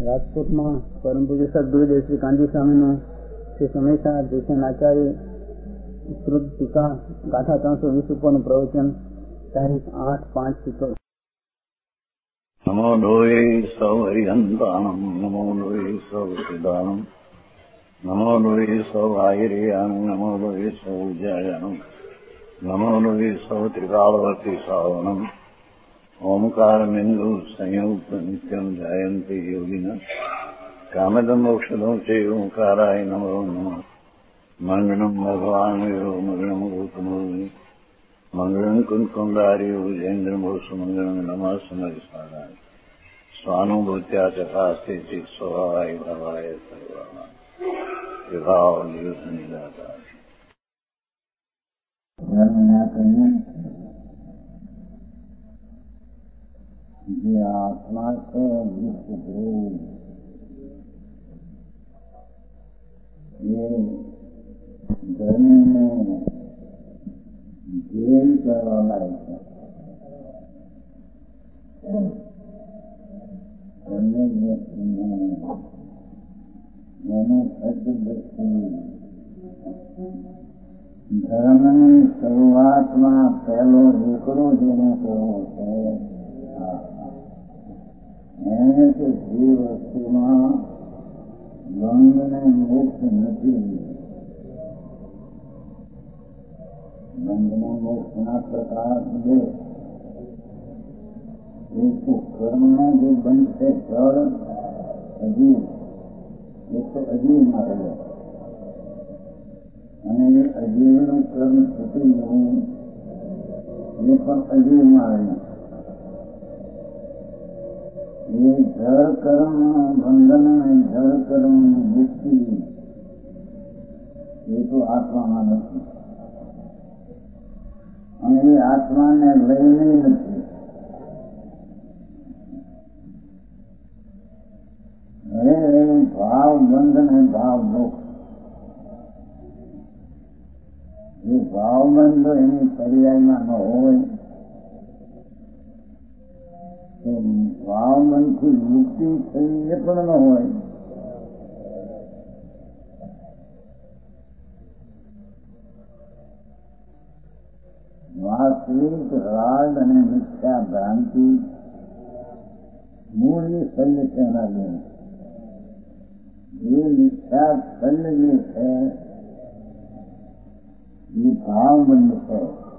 રાજકોટમાં પરમ પૂજ્ય સદગુરુદેવ શ્રી કાનજી સ્વામીનું શ્રી સમયસા ભૂષણ આચાર્ય વિસ્તૃત ટીકા ગાથા 320 ઉપરનું પ્રવચન તારીખ 8/5/70. નમો લોહે સૌ હરિહંતાણમ નમો લોહે સૌ સિદ્ધાણમ નમો લોહે સૌ આયર્યાણમ નમો લોહે સૌ જયાણમ નમો લોહે સૌ ત્રિકાળવતી સાવણમ ઓમકાર બિંદુ સંયુક્ત નિત્યમ જયંતિ યોગિના કામદમ મોક્ષદમ છે ઓંકારાય નમો નમઃ. મંગળમ ભગવાન મંગળમ ગૌતમો મંગળમ કુંકુંડાર્યો જૈન્દ્રમોષ મંગળમ નમઃ સમયસારાય સ્વાનુભૂત્યા ચકાસ્તે ચિત સ્વભાવાય ભાવાય સર્વાય વિભાવ નિયુદ્ધ નિરાકાર. જે આત્મા છે વિશ્વ ધ્રુવ એ ધર્મને જેલ કરવા લાયક છે. એને ધર્મની શરૂઆતમાં પહેલો એકડો જેને કરવો છે એને તો જે વસ્તુમાં બંધને મોક્ષ નથી. બંધને મોક્ષના પ્રકાર બે. એક તો કર્મનો જે બંધ છે જળ અજીવ, એક તો અજીવમાં રહ્યો અને એ અજીવનું કર્મ છૂટી જવું એ પણ અજીવમાં રહ્યું. એ જળ કર્મ બંધન અને જળ કર્મની મુક્તિ એ તો આત્મામાં નથી અને એ આત્માને લઈને નથી. હવે ભાવ બંધ અને ભાવ મોક્ષ, એ ભાવ બંધ એની પર્યાયમાં ન હોય તો ભાવબંધથી મુક્તિ થઈ એ પણ ન હોય. વાસ્તવિક રાગ અને મિથ્યા ભ્રાંતિ મૂળ એ શલ્ય કહેવાય. એ મિથ્યા શલ્ય જે છે એ ભાવબંધ છે.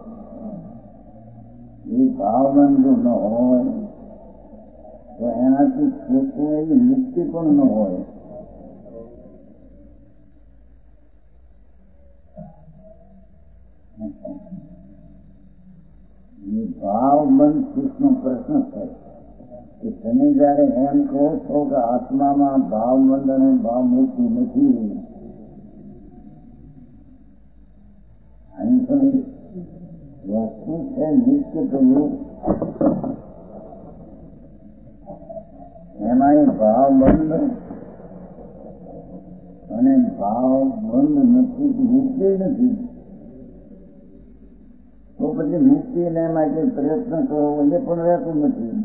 એ ભાવબંધ ન હોય તો એનાથી છૂટવું એવી મુક્તિ પણ ન હોય. એ ભાવબંધ સુખનો પ્રશ્ન છે કે તમે જયારે એમ કહો છો કે આત્મામાં ભાવબંધ અને ભાવ મુક્તિ નથી, અહીં વસ્તુ છે નિત્ય પ્રભુ, એમાં એ ભાવ બંધ અને ભાવ બંધ નથી, મુક્તિ નથી. તો પછી મુક્તિને માટે પ્રયત્ન કરવો એ પણ રહેતું નથી.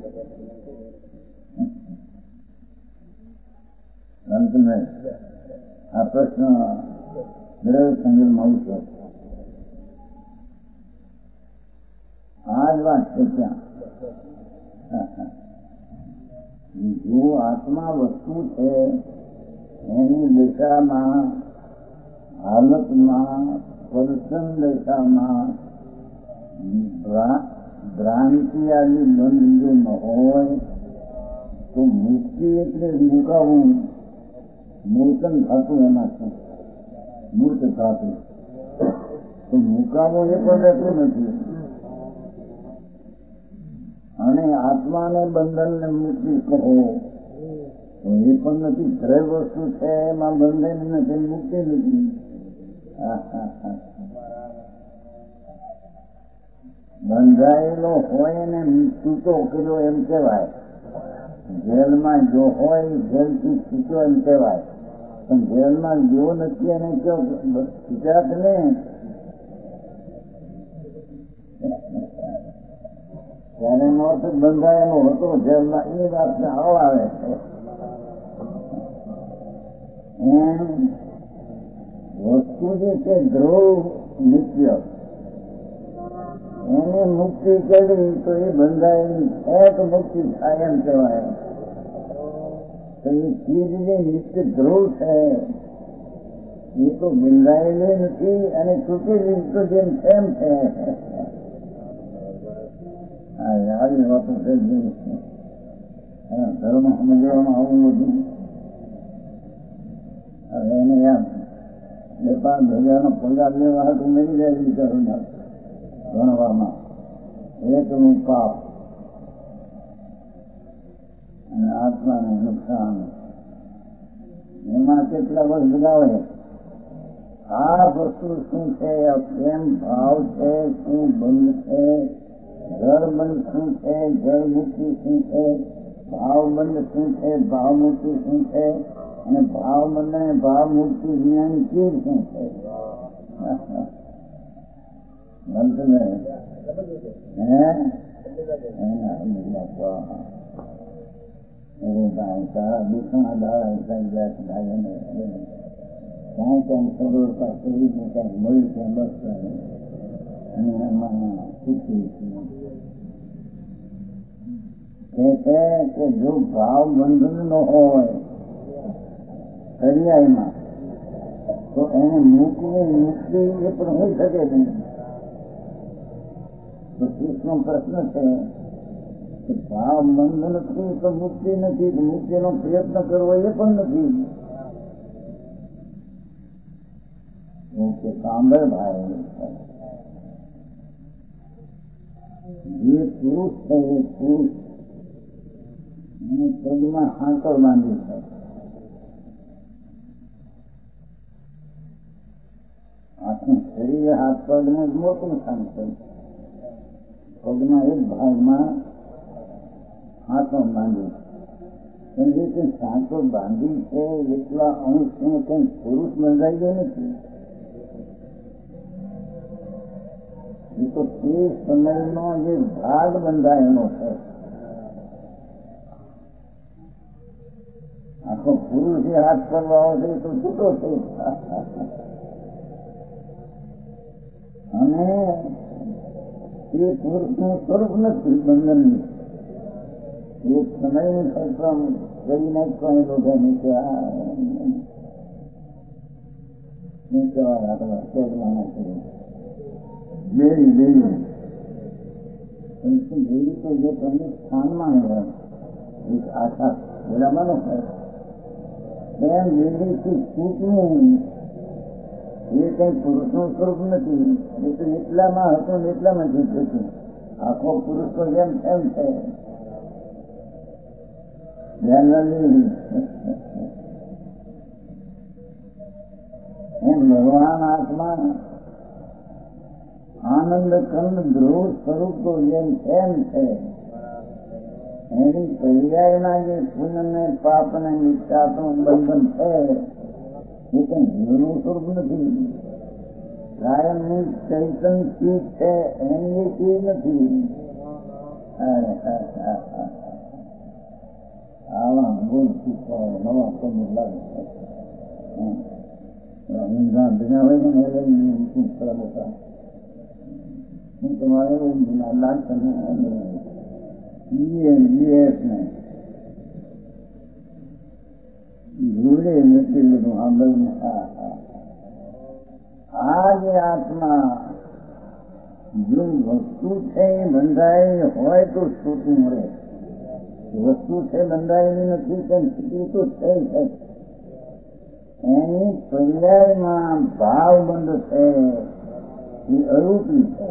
અંતને આ પ્રશ્ન દ્રવ્ય સંગીતમાં આવશે. આ જ વાત છે ત્યાં. જો આત્મા વસ્તુ છે એની દિશામાં, હાલતમાં, સ્પર્શન દિશામાં ભ્રાંતિ આદિ બંધ જો ન હોય તો મુક્તિ એટલે મુકાવું, મૂર્તન થતું એમાંથી મૂર્ત થતું, તો મુકાવું એ પણ રહેતું નથી. અને આત્માને બંધનને મુક્તિ કહો તો એ પણ નથી. દ્રવ્ય વસ્તુ છે એમાં બંધન નથી, મુક્તિ નથી. બંધાયેલો હોય ને છૂટો કર્યો એમ કહેવાય. જેલમાં જો હોય જેલથી છૂટો એમ કહેવાય, પણ જેલમાં જો નથી એને કયો છૂટ્યા જ ને. ત્યારે નોર્થ બંધાયેલો હતો જેલમાં, એ વાતને હળ આવે છે. એમ વસ્તુ જે છે ધ્રુવ નિત્ય, એને મુક્તિ કરી તો એ બંધાયેલી એક મુક્તિ થાય એમ કહેવાય. તો એ ચીજ જે નિત્ય ધ્રુવ છે એ તો બંધાયેલી નથી અને તૂટેલી તો જેમ તેમ છે. આવી વાતો ધર્મ સમજવામાં આવું બધું હવે એને યાદ 2-5 હજારનો પગાર લેવા હતું મળી જાય વિચારોના ભણવામાં એકનું પાપ અને આત્માને નુકસાન એમાં કેટલા વર્ષ લગાવે. આ વસ્તુ શું છે? પ્રેમ ભાવ છે, શું બંધ છે? જળ બંધ શું છે? જળ મુક્તિ શું છે? ભાવ બંધ શું છે? ભાવ મુક્તિ શું છે? અને ભાવ બંધ અને ભાવ મુક્તિ જ્ઞાની ચીજ શું છે? તારા દુઃખના દાડા ક્યાંય સરોવર પાસે ક્યાંક મળ્યું ત્યાં બસ અને એમાં સુખી છે કે જો ભાવ બંધન નો હોય દરિયામાં તો એને મુક્તિ એ પણ હોઈ શકે નહીં. તો કૃષ્ણનો પ્રશ્ન છે કે ભાવ બંધ નથી તો મુક્તિ નથી, મુક્તિનો પ્રયત્ન કરવો એ પણ નથી. સાંભળ ભાઈ, જે પુરુષ છે એ પુરુષ એને પગમાં હાંકર બાંધી છે. આખું શરીર હાથ પગને મોટું સ્થાન છે. પગમાં એક ભાગમાં હાથો બાંધી પણ જે કંઈ સાંચો બાંધી છે એટલા અંશને કંઈ પુરુષ બંધાઈ ગયો નથી. એ તો તે સમયનો જે ભાગ બંધાયેલો છે. આખો પુરુષ એ હાથ કરવા આવે તો છૂટો છે. અને એ પુરુષનું સ્વરૂપ નથી બંધનનું. એક સમયની ખર્ચમ કરી નાખવાની લોકો નીચે બેડી તો જે તમને સ્થાનમાં હોય એક આશા બરાબર હોય એમ બેડીથી છૂટવું એ કઈ પુરુષનું સ્વરૂપ નથી. એ તો એટલામાં હતું ને એટલામાં છૂટે છે. આખો પુરુષ તો જેમ એમ છે. એમ ભગવાન આત્મા આનંદ કંદ ધ્રુવ સ્વરૂપ તો જેમ એમ છે. એની પર્યાયના જે પુણ્ય ને પાપ ને નિષ્ઠાનું બંધન છે એ કઈ જીવનું સ્વરૂપ નથી. કાયમની ચૈતન ચીજ છે એની એ ચીજ નથી. આવા ભૂલ શીખવા નવા સમજ લાગે છે. ઊંધા ભીના હોય ને એ પૂછતા હતા હું તમારે લાગતા ને ભૂલે નથી બધું સાંભળીને. આ જે આત્મા જો વસ્તુ છે એ બંધાયેલી હોય તો છૂટું મળે. વસ્તુ છે બંધાયેલી નથી તેમ છૂટું તો થઈ છે. એની પર્યાયમાં ભાવ બંધ છે એ અરૂપી છે.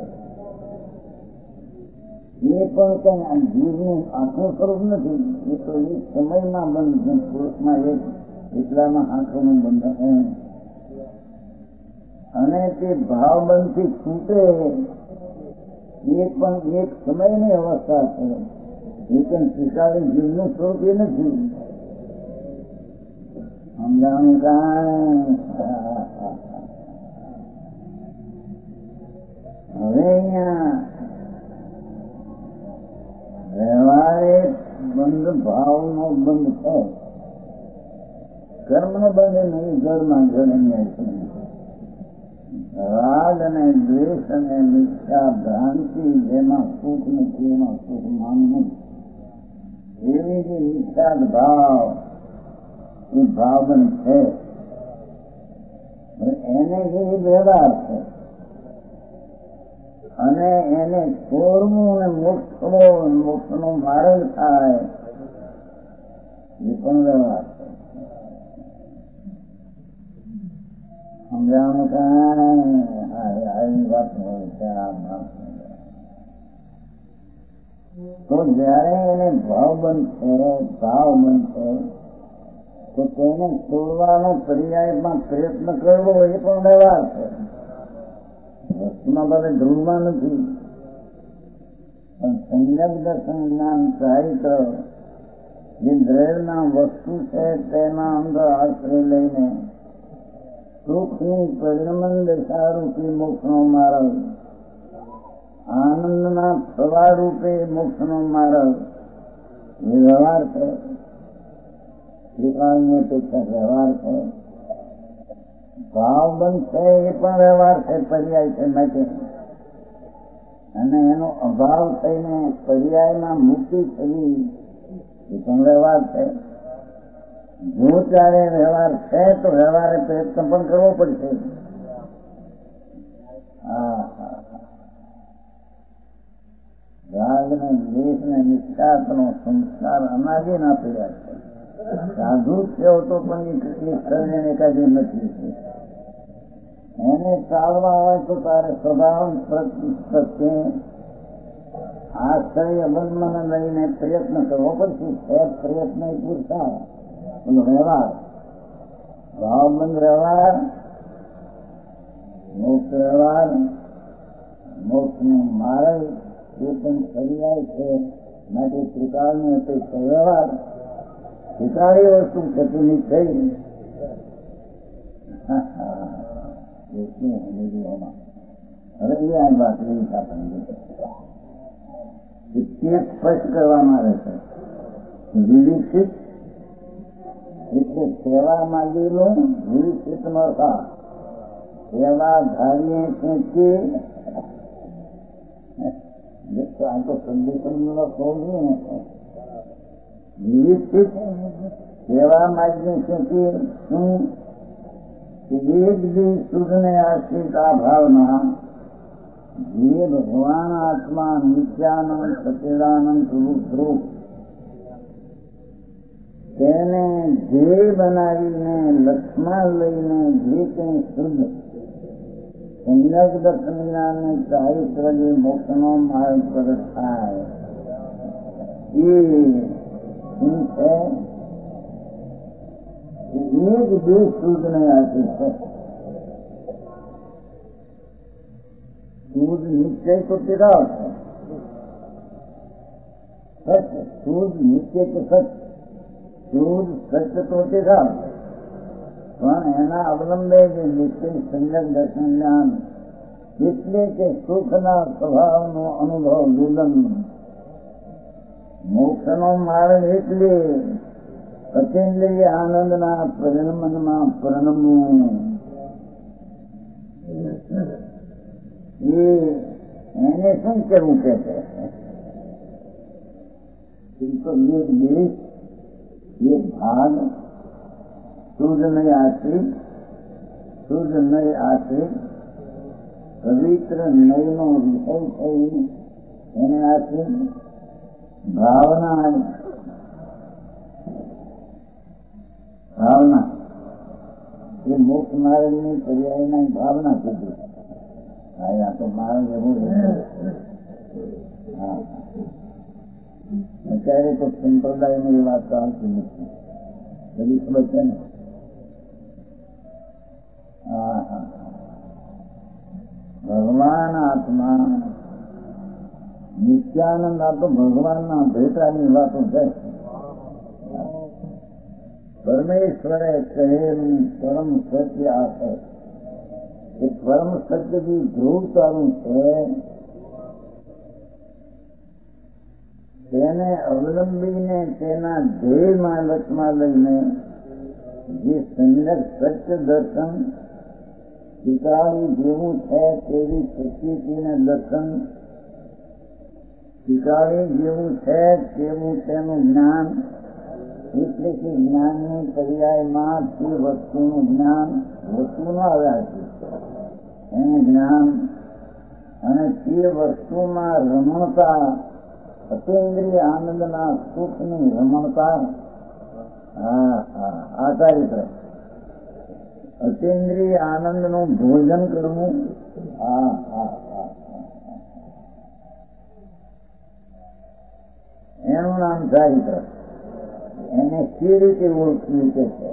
એ પણ કઈ જીવનું આખું સ્વરૂપ નથી. એ તો એક સમયમાં બંધ છે. પુરુષમાં એક એટલામાં આંખોનું બંધન અને તે ભાવ બંધથી છૂટે એ પણ એક સમયની અવસ્થા છે. એ પણ સ્વીકારી જીવનું સ્વરૂપ એ નથી. સમજાણું કાંઈ હવે અહીંયા વ્યવહારે બંધ ભાવનો બંધ છે કર્મનો બંધ નહીં, જળમાં જળ ન્યાય. રાગ અને દ્વેષ અને મિથ્યા ભ્રાંતિ, જેમાં સુખ નથી એમાં સુખ માનવું, એવી જે મિથ્યાદ ભાવ એ ભાવબંધ છે. એને જે વ્યવહાર છે અને એને છોડવું અને મોક્ષનો માર્ગ થાય એ પણ વ્યવહાર છે. સમજાવવાનું કાંઈ આવી વાત હોય ત્યાં તો જયારે એને ભાવ બનશે, ભાવ બનશે, તો તેને છોડવાનો પર્યાયમાં પ્રયત્ન કરવો એ પણ વ્યવહાર છે. વસ્તુમાં બધે ધ્રુવમાં નથી, પણ સંજ્ઞક દર્શન જ્ઞાન ચારિત્ર જે દ્રવ્યના વસ્તુ છે તેના અંદર આશ્રય લઈને સુખની પરિણમન દશારૂપી મોક્ષનો માર્ગ, આનંદના પ્રવાહ રૂપે મોક્ષનો માર્ગ એ વ્યવહાર છે. શ્રીકાળની અપેક્ષા વ્યવહાર છે. ભાવ બંધ છે એ પણ વ્યવહાર છે, પર્યાય છે માટે. અને એનો અભાવ થઈને પર્યાયમાં મુક્તિ થવી એ પણ વ્યવહાર છે. જો ત્યારે વ્યવહાર છે તો વ્યવહારે પ્રયત્ન પણ કરવો પડશે. રાગ ને દ્વેષ ને નિષ્ઠાનો સંસ્કાર અનાદિના પીડા છે. સાધુ થયો તો પણ એ કરીને એકાદી નથી. એને ચાલવા હોય તો તારે સ્વભાવ પ્રત્યે આશ્રય અબંધમાં લઈને પ્રયત્ન કરવો પડશે. પ્રયત્ન એ પુરસાર વ્યવહાર, ભાવબંધ વ્યવહાર, મોક્ષ વ્યવહાર, મોક્ષનો માર્ગ એ પણ પર્યાય છે. માટે ત્રિકાળની અપેક્ષા વ્યવહાર, ત્રિકાળી વસ્તુ થતી થઈ. હવે એ આ વાત એવી આપણને સ્પષ્ટ કરવામાં આવે છે. વિવિક્ષિત એટલે સેવા માંગેલું, વિવિક્ષિત નો અર્થ સેવા ધારીએ કે આ તો સંદેશનો ખોલવું ને. વિવિક્ષિત સેવા માગીએ છે કે શું? એક બી શુદ્ધને આશ્રિત આ ભાવના જે ભગવાન આત્મા નિત્યાનંદ સચિદાનંદ સ્વરૂપ તેને ધ્યેય બનાવીને લક્ષ્મણ લઈને જે કંઈ શુદ્ધ સંજ્ઞક દર્શન જ્ઞાનને ચારિત્ર જે મોક્ષનો માર્ગ પ્રગટ થાય એ શું છે? એક દેશ શુદ્ધને આશ્રિત છે. શુદ્ધ નિશ્ચય તો તિરાવ છે. સત્ય શુદ્ધ નિશ્ચય તો સત્ય, શુદ્ધ સત્ય તો તિરાવ, પણ એના અવલંબે જે નિશ્ચય સંજ્ઞક દર્શન જ્ઞાન એટલે કે સુખના સ્વભાવનો અનુભવ દુર્લન, મોક્ષનો માર્ગ એટલે અચેન્દ્રિય આનંદના પરિણમનમાં પરિણમવું. એને શું કરવું કે છે? એક દેશ, એક ભાગ શુદ્ધ નહીં આશ્રિત, શુદ્ધ નહીં આશ્રિત પવિત્ર નયનો વિષય થઈ એને આશ્રિત ભાવના, ભાવના એ મોક્ષ માર્ગની પર્યાયની ભાવના કીધી. આ તો માર્ગ એવું અત્યારે તો સંપ્રદાયની વાત ચાલતી નથી, બધી ખબર છે ને. ભગવાન આત્મા નિત્યાનંદ આ તો ભગવાનના ભેટાની વાતો છે. પરમેશ્વરે કહેલું પરમ સત્ય આ છે. એ પરમ સત્ય જે ધ્રુવ ચાલુ છે તેને અવલંબીને તેના ધ્યેયમાં લક્ષમાં લઈને જે સમ્યક સત્ય દર્શન શીખવાડી જેવું છે તેવી પ્રકૃતિને દર્શન શીખવાડી જેવું છે તેવું તેનું જ્ઞાન, એટલે કે જ્ઞાનની પર્યાયમાં તે વસ્તુનું જ્ઞાન, વસ્તુનો આવ્યા છે એનું જ્ઞાન, અને તે વસ્તુમાં રમણતા, અતિન્દ્રિય આનંદના સુખની રમણતા. આ ચારિત્ર અતિન્દ્રિય આનંદનું ભોજન કરવું. એનું નામ ચારિત્ર. એને કેવી રીતે ઓળખ્યું કે છે?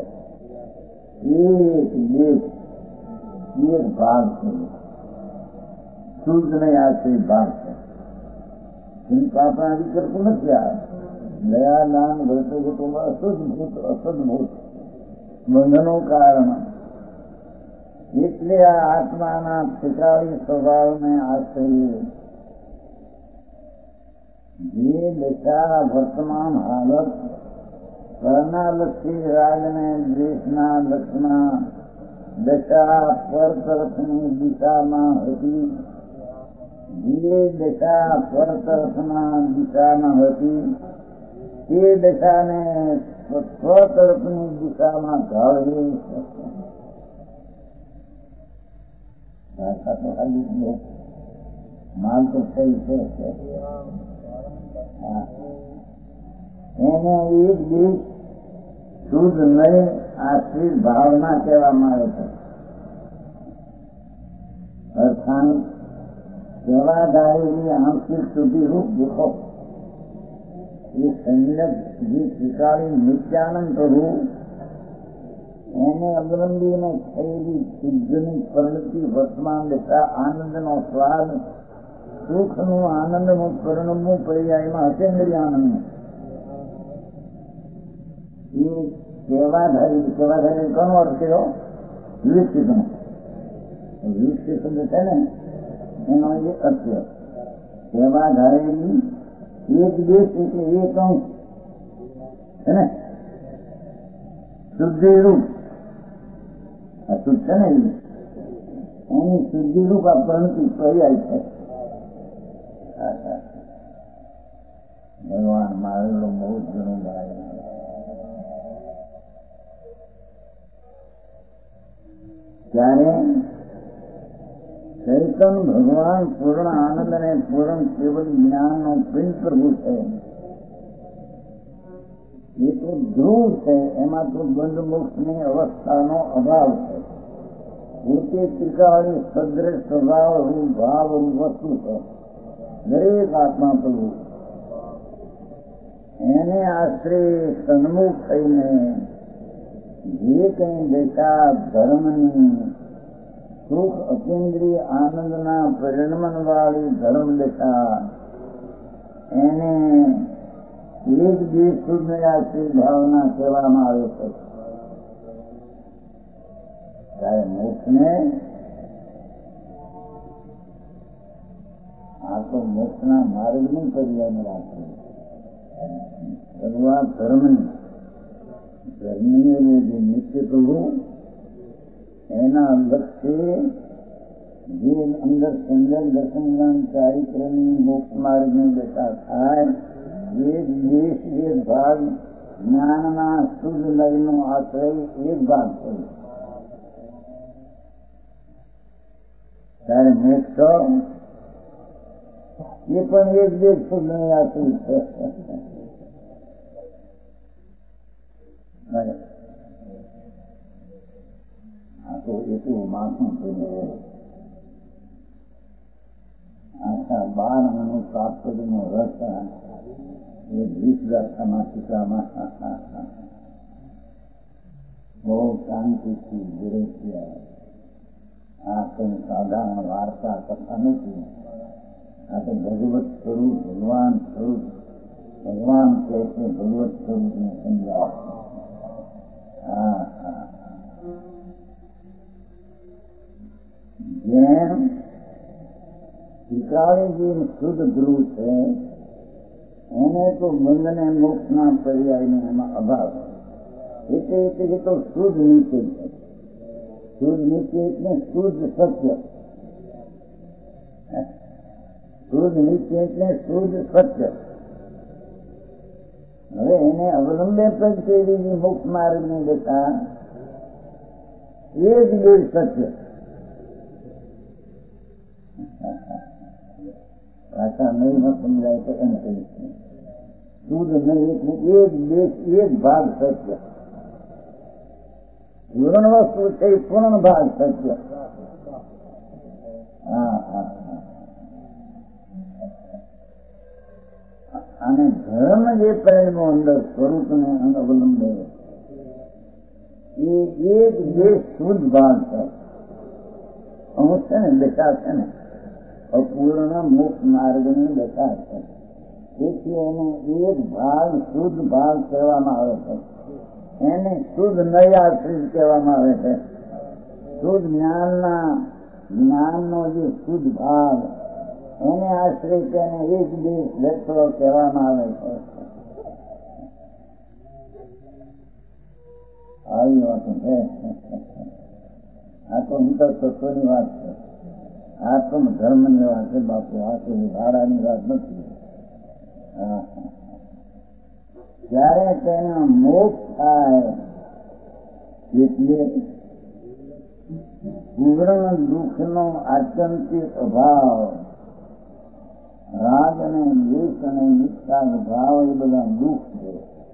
એક ભાગ છે, શુદ્ધ નહીં આશ્રિત ભાગ છે. આપણા વિકલ્પ નથી. આ દયા દાન વર્તગતોમાં અસદભૂત બંધનું કારણ. એટલે આ આત્માના પિતાળી સ્વભાવને આશ્રય જે દશા વર્તમાન હાલત કર્ણાલક્ષી રાગને દ્વેષના લક્ષમાં દશા પર તરફની દિશામાં હતી, જે દશા પર તરફના દિશામાં હતી તે દશાને સ્વ તરફની દિશામાં ઢાળવી. માલ તો સહી છે. એને એક દિવસ શુદ્ધ નહીં આશ્રિત ભાવના કહેવામાં આવે છે. અર્થાન સેવાદાયની આંશિક શુદ્ધિ રૂપ દેખો. એ સંલગ્ન જે શીખાડી નિત્યાનંદ પ્રભુ એને અવલંબીને થયેલી શુદ્ધની પરિણતિ વર્તમાન દશા આનંદનો સ્વાદ, સુખનું આનંદનું પરિણમવું પર્યાયમાં અતિન્દ્રિય આનંદનું. એ સેવાધારી કોનો અર્થ થયો? વિકસિતનો. વિકસિત શબ્દ છે ને એનો એ અર્થ સેવાધારેલી એક દેશ એટલે એક અંશ છે ને, શુદ્ધિરૂપ. આ શુદ્ધ છે ને એની શુદ્ધિરૂપ આ પરિણતિ પર્યાય છે. ભગવાન મારેલો બહુ જ ઘણું ભાઈ. ત્યારે ચૈતન ભગવાન પૂર્ણ આનંદ અને પૂર્ણ કેવલ જ્ઞાનનો પિંડ પ્રભુ છે. એ તો ધ્રુવ છે, એમાં તો બંધ મોક્ષની અવસ્થાનો અભાવ છે. પોતે ત્રિકાળી સદ્રશ સ્વભાવ રૂપ ભાવ રૂપ વસ્તુ છે દરેક આત્મા પ્રભુ. એને આશ્રય સન્મુખ થઈને જે કઈ દશા ધર્મની સુખ અતિન્દ્રિય આનંદના પરિણમન વાળી ધર્મ દશા એને એક દેશ શુદ્ધ આશ્રિત ભાવના કહેવામાં આવે છે. ત્યારે મોક્ષને આ તો મોક્ષના માર્ગની પર્યાય રાખે. શરૂઆત ધર્મની જે નિત્ય પ્રભુ એના લક્ષ્ય જે અંદર સુંદર દર્શન જ્ઞાન ચારિત્રની મોક્ષ માર્ગની દશા થાય, એક દેશ એક ભાગ જ્ઞાનના શુદ્ધ લયનો આશ્રય એક ભાગ છે. ત્યારે મોક્ષ એ પણ એક દેશ શુદ્ધ આશ્રય છે. આ તો એટલું માથું થયું. આખા 12 મહિનો પ્રાપ્તિનો રસ એ 20 ગાથામાં ટીકામાં બહુ શાંતિથી વિરેચ્યા. આ કઈ સાધારણ વાર્તા કથા નથી. આ તો ભગવત સ્વરૂપ, ભગવાન સ્વરૂપ, ભગવાન કહે છે ભગવત સ્વરૂપને સમજાવે. જેમ ત્રિકાળીજી શુદ્ધ ધ્રુવ છે એને તો બંધને મોક્ષના પર્યાયનો એમાં અભાવ. એટલે તો શુદ્ધ નીતિ છે. શુદ્ધ નીતિ એટલે શુદ્ધ સત્ય. શુદ્ધ નીતિ એટલે શુદ્ધ સત્ય. હવે એને અવલંબે પ્રગટેલી મુક્ત માર્ગ ની દેખા એ જ બે સત્ય. ભાષા નહીં સમજાય તો એમ કહીશ. શુદ્ધ નહીં એટલે એક ભાગ સત્ય. પૂર્ણ વસ્તુ છે પૂર્ણ ભાગ સત્ય. અને ધર્મ જે પરિણમો અંદર સ્વરૂપને અવલંબે એ એક બે શુદ્ધ ભાગ છે. અમુક છે ને દશા છે ને અપૂર્ણ મુક્ત માર્ગની દશા છે. તેથી એનો એક ભાગ શુદ્ધ ભાગ કહેવામાં આવે છે. એને શુદ્ધ નૈયાશ્રિત કહેવામાં આવે છે. શુદ્ધ જ્ઞાનનો જે શુદ્ધ ભાગ એને આશ્રિત એને એક બે વ્યક્તો કહેવામાં આવે છે. આવી વાત છે. આ તો અંતર તત્વની વાત છે. આ તો ધર્મની વાત છે બાપુ. આ તો ભાડાની વાત નથી. ત્યારે તેનો મોક્ષ થાય એટલે પૂર્ણ દુઃખનો આત્યંતિક અભાવ, રાગ અને દ્વેષ અને નિષ્ઠાનો ભાવ એ બધા દુઃખ છે.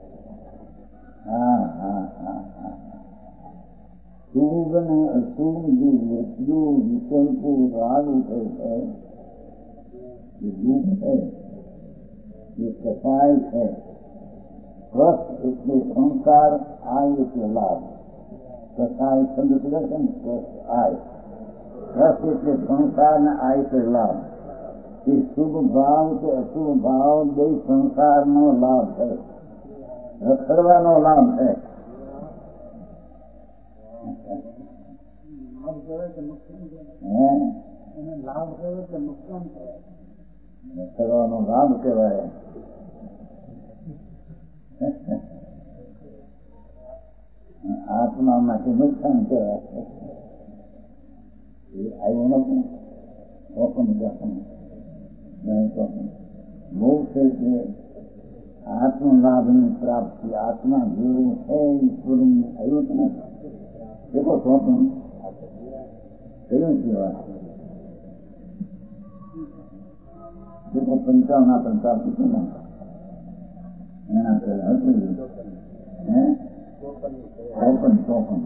શુભ અને અશુભ જે વસ્તુ વિકલ્પો રાગ ઉઠે છે એ દુઃખ છે. એ કસાય છે. રસ એટલે સંસાર, આય એટલે લાભ. કસાય શબ્દ છે ને આય. રસ એટલે સંસાર ને આય એટલે લાભ. એ શુભ ભાવ કે અશુભ ભાવ બે સંસારનો લાભ છે. રખડવાનો લાભ છે. રખડવાનો લાભ કહેવાય. આત્મા માટે નુકસાન કહેવાય. એ આવ્યું નથી મોક્ષ એટલે આત્મલાભની પ્રાપ્તિ. આત્મા જેવું છે ઈશ્વરનું આવ્યું જ નથી. દેખો સ્વપ્ન કયું છે વાત. દેખો 55 આપણે પ્રાપ્તિ છે ને એના પહેલા હતું 54.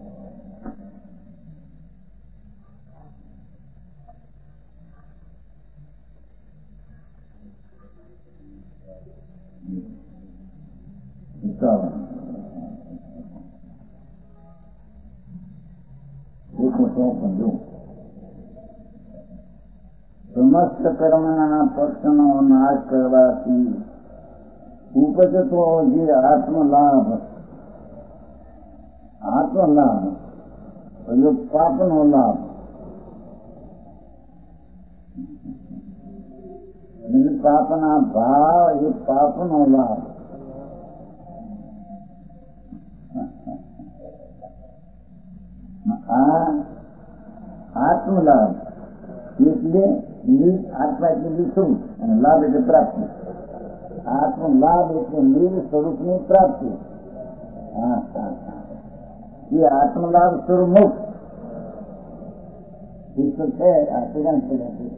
સમસ્ત કર્મના પક્ષનો નાશ કરવાથી ઉપજતો જે આત્મલાભ પાપનો લાભ. પાપના ભાવ એ પાપનો લાભ. આ આત્મલાભ એટલે આત્મા એટલે લીધું અને લાભ એટલે પ્રાપ્તિ. આત્મલાભ એટલે નિર સ્વરૂપની પ્રાપ્તિ. એ આત્મલાભ સ્વરૂપ મુક્ત છે. આ સિદ્ધાંત છે.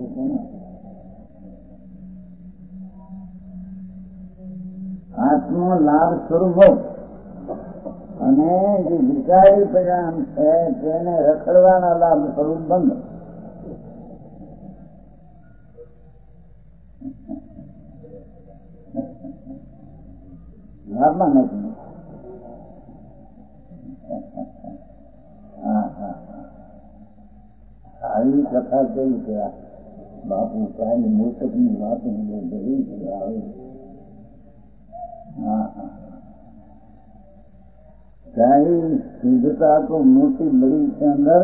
આત્મલાભ સ્વરૂપ મુક્ત અને જે વિચારી પરિણામ છે તેને રખડવાના લાભ સ્વરૂપ બંધ. લાભમાં નથી. આવી કથા કેવી છે બાપુ. કાયની મોટકની વાતો જરૂર છે. શુદ્ધતા તો મોટી બળી છે અંદર,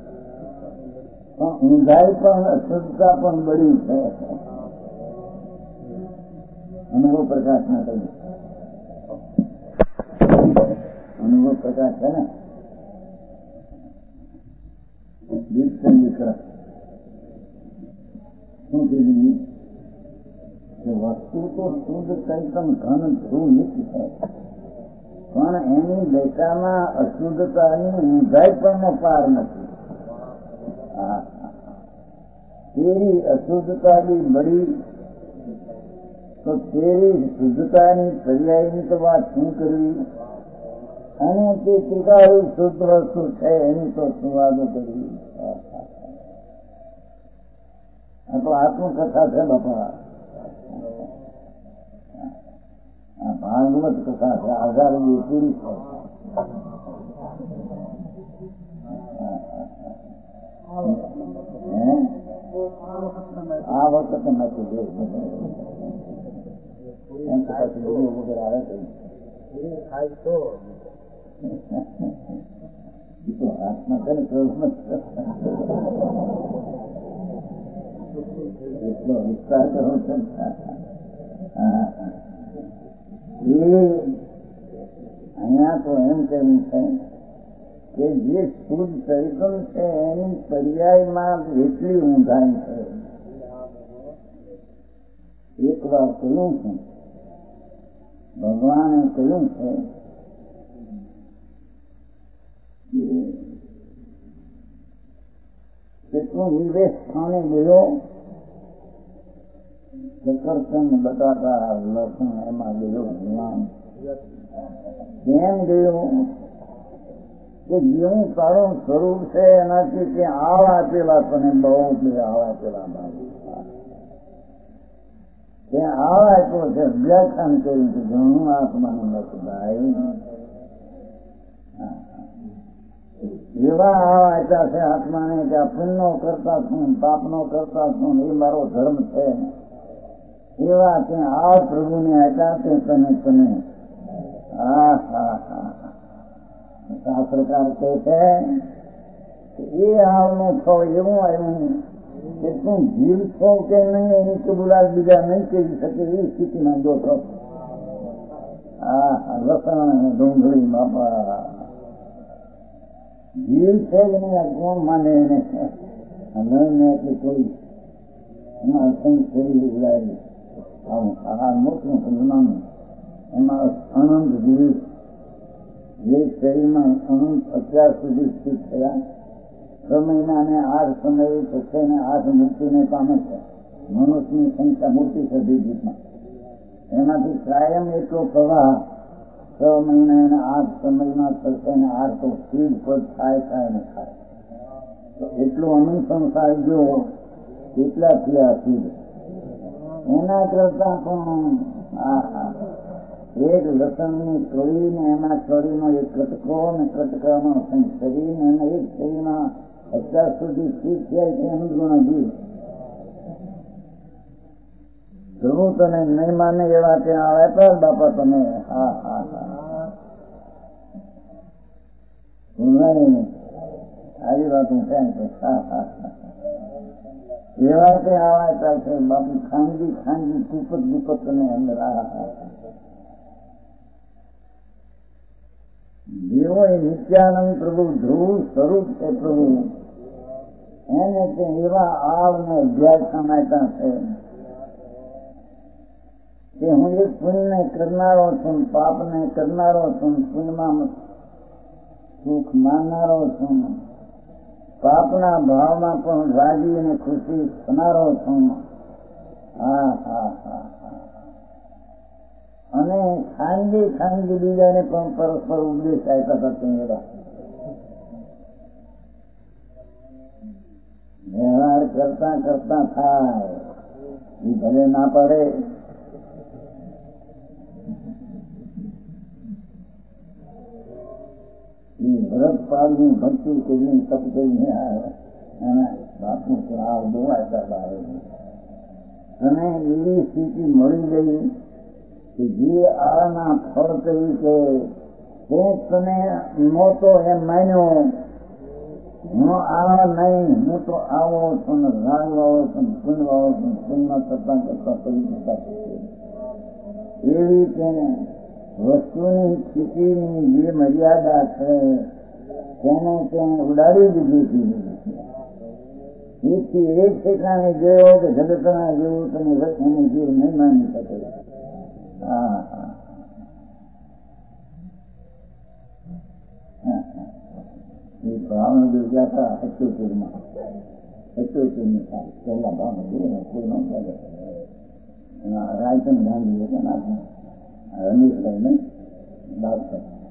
પણ ઊંધાઈ પણ અશુદ્ધતા પણ બળી છે. અનુભવ પ્રકાશ ના કરી. ટકા છે ને દીકરા શું કીધું કે વસ્તુ તો શુદ્ધ કઈ પણ ઘન ધ્રુવ નથી થાય, પણ એની દશામાં અશુદ્ધતાની ઊંધાઈ પણ પાર નથી. તેરી અશુદ્ધતા બી બળી તો તેરી શુદ્ધતાની પર્યાયની તો વાત શું કરવી, અને તે ત્રિકાળ શુદ્ધ વસ્તુ છે એની તો શું વાતો કરવી. આ તો આત્મકથા છે બાપા, આ ભાગવત કથા છે, આધાર પૂરી છે. આ વખત નથી એમ તો પછી બધું વગર આવે છે હાથમાં કરે એટલો વિસ્તાર કરો છે. અહીંયા તો એમ કેવું છે કે જે શુદ્ધ ચરિત્ર છે એની પર્યાયમાં એટલી ઊંધાઈ છે. એક વાર કહ્યું છે, ભગવાને કહ્યું છે કેટલો નિવેશ સ્થાને ગયો, સકરચંદ બટાટા લસણ એમાં ગયો ભગવાન. કેમ ગયો કે જેવું તારું સ્વરૂપ છે એનાથી ત્યાં આળ આપેલા તને બહુ બે આળ આપેલા બાબુ ત્યાં આળ આપ્યો છે, વ્યાખ્યાન કર્યું છે ઘણું આત્માનું નથી ભાઈ. એવા આળ આપ્યા છે આત્માને કે આ પુણ્યનો કરતા છું, પાપનો કરતા છું, એ મારો ધર્મ છે. એવા ત્યાં આળ પ્રભુને આપ્યા છે તને. શાસ્ત્રકાર કહે છે કે એ આવનું છો એવું આવ્યું કે તું જીવ છો કે નહીં એની કબૂલાત બીજા નહીં કરી શકે એ સ્થિતિમાં જો છો. લસણ ડુંગળી બાપા જીવ છે કે નહીં આ કોણ માને એને નહીં એટલે કોઈ એમાં શરીર ઉડાય આવું આ મોટું સમજવાનું એમાં અનંત જીવ જે શરીરમાં અનંત અત્યાર સુધી સ્થિત થયા 6 મહિના ને 8 સમયે પછી ને 8 મૂર્તિને પામે છે. મનુષ્યની સંખ્યા મોટી છે દીપમાં, એમાંથી કાયમ એટલો પ્રવાહ 6 મહિના અને 8 સમયમાં 6 ને 8 તો સ્થિર પદ થાય ને થાય. તો એટલો અનંત સંસાર જો કેટલા થયા સ્થિર એના કરતા પણ એક લસણની ચોળી ને એમાં ચોળીનો એક કટકો ને કટકાનો શરીર ને એના એક શરીરમાં અત્યાર સુધી સ્થિત થયા છે એનું ગુણ જીવ. ધ્રુવ તને નહીં માને એવા ત્યાં આવ્યા હતા બાપા તમે. આવી વાત હું કેમ કે એવા ત્યાં આવ્યા છે બાપુ. ખાંડી ગુપત તમે અંદર જેવો એ નિત્યાનંદ પ્રભુ ધ્રુવ સ્વરૂપ છે પ્રભુ એને તે એવા આવને અભ્યાસ આપ્યા છે કે હું એક પુણ્યને કરનારો છું, પાપને કરનારો છું, પુણ્યમાં સુખ માનનારો છું, પાપના ભાવમાં પણ રાજી અને ખુશી થનારો છું. અને ખાનગી બીજાને પણ પરસ્પર ઉપદેશ આપ્યા હતા. એવા વ્યવહાર કરતા થાય એ ભલે ના પડે. એ ભરત પાડની ભક્તિ કરીને તપ કરીને એના બાપનું આ બહુ આપ્યા આવે અને એવી સ્થિતિ મળી ગઈ કે જે આના ફળ તરીકે તને નહોતો એમ માન્યો, હું આ નહીં, હું તો આવો છું, રાગ વાવો છું, પુણ્ય વાવો છું, પુણ્યમાં કરતા પવિત્રતા એવી તેને વસ્તુની સ્થિતિની જે મર્યાદા છે તેને ત્યાં ઉડાડી દીધી હતી. એકથી એક ઠેકાણે ગયો કે જગતના જેવું તમે એની જીવ નહીં માની શકે. એ ભાવનગર ગયા હતા 78માં. 78ની પહેલા ભાવનગર કોઈ ન ચાલે. રાયચંદ ગાંધી હતા ને રમેશ લઈને બાદ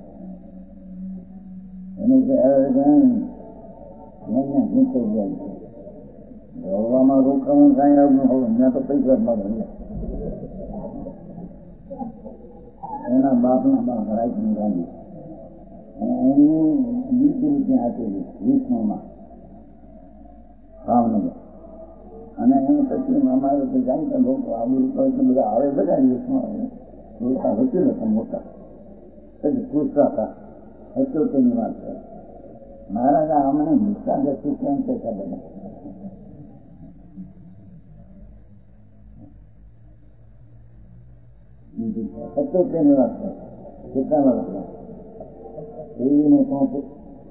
ભરવામાં રોકાવું કઈ આવ્યું હવે મેં તો પૈસા ભર્યા. એના બાપના બાપ રાયચંદ ગાંધી એની 20 રૂપિયા આપેલી 20માં ભાવનગર. અને એને પછી અમારે તો જાય લોકો આબુ રૂપિયા બધા આવે બધા દિવસમાં મોટા વકીલ હતા મોટા પછી પૂછતા હતા. 78ની વાત છે. મહારાજા અમને હિસ્સા દસું કેમ કહેતા બધા. ની વાત છે. કેટલા વર્ષ એવીને પહોંચે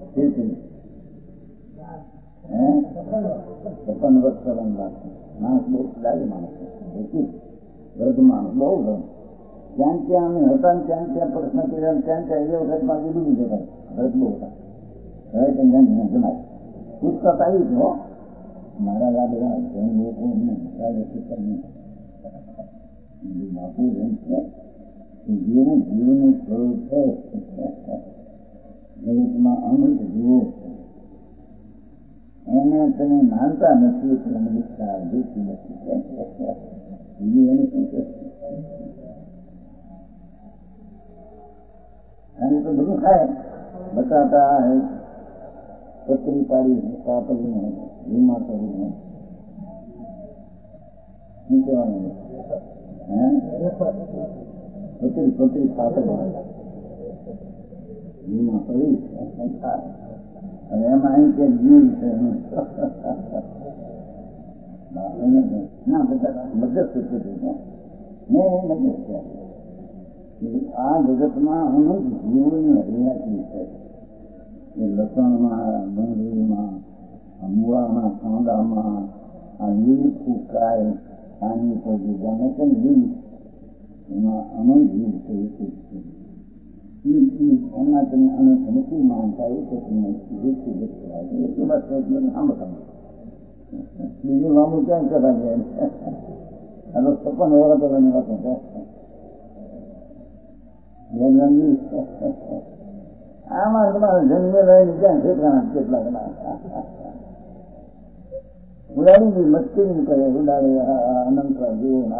56 વર્ષ કરવાની વાત છે. માણસ બહુ લાગે માણસ વૃદ્ધ માણસ બહુ ગમે. જ્યાં ત્યાં અમે હતા ને ત્યાં ત્યાં પ્રશ્ન કર્યા ત્યાં ત્યાં એ વખતમાં ડૂબી જતા વૃદ્ધ બહુ હતા. હવે ત્યાં જણાય પુસ્તક આવી છે. મારા લાડવા જૈન લોકો બાપુ એમ છે જેનું જીવનું સ્વરૂપ છે જગતમાં અમૃત જુઓ એને તમે માનતા નથી એટલે મનુષ્ય દેખી નથી. એને શું કહે અને તો બધું ખાય બટાટા પતરી પાડી કાપડીને વીમા કરીને શું કહેવાનું પતરી કાપડી વીમા કરી અને એમાં અહીં કે જીવ છે ના બધા મદદ આ જગતમાં અમુક જીવોની હરિયાતી છે. એ લસણમાં, ડુંગળીમાં, મૂળામાં, કાંદામાં, આ લીલી ફૂકાય પાણી પડી જાણે કે લીલી એમાં અમુક જીવ છે. એમાં તમે અનેક નથી માનતા એ તો તમને દેખી દેખાય એટલું બસ એટલે સાંભળતા બીજું લાંબુ ક્યાં કરાય જાય. આ 56 વર્ષ પહેલાની વાત છે. આમાં તમારે જન્મે લઈને ક્યાં ઠેકાણા કેટલા ઘણા ઉડાડી દી મસ્તી કરે ઉડાડી અનંત જીવન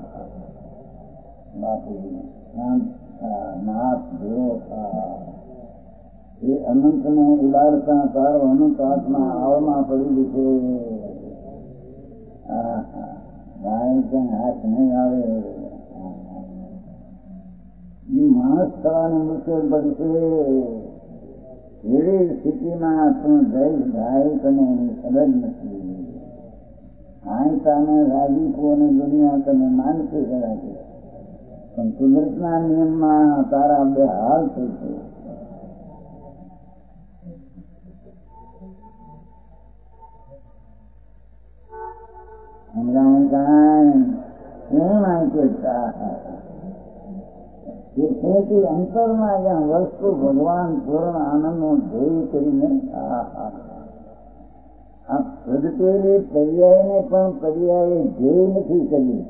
નાથ જેવો એ અનંતને ઉડાડતા તારો અનંત આત્મા આવમાં પડી છે. ભાઈ ક્યાં હાથ નહીં આવે. માણસ થવાની મુશ્કેલ પડશે એવી સ્થિતિમાં તું જઈશ ભાઈ તને એની ખબર નથી. હાઈ તાને રાજીપો અને દુનિયા તને માનતી કરાશે પણ કુદરતના નિયમમાં તારા બે હાલ થઈ છે. હમણાં કાંઈ એમ આંકે અંતરમાં જ્યાં વસ્તુ ભગવાન પૂર્ણ આનંદનો ધ્યેય કરીને આ પ્રગટેલી પર્યાયને પણ પર્યાય ધ્યેય નથી કર્યું.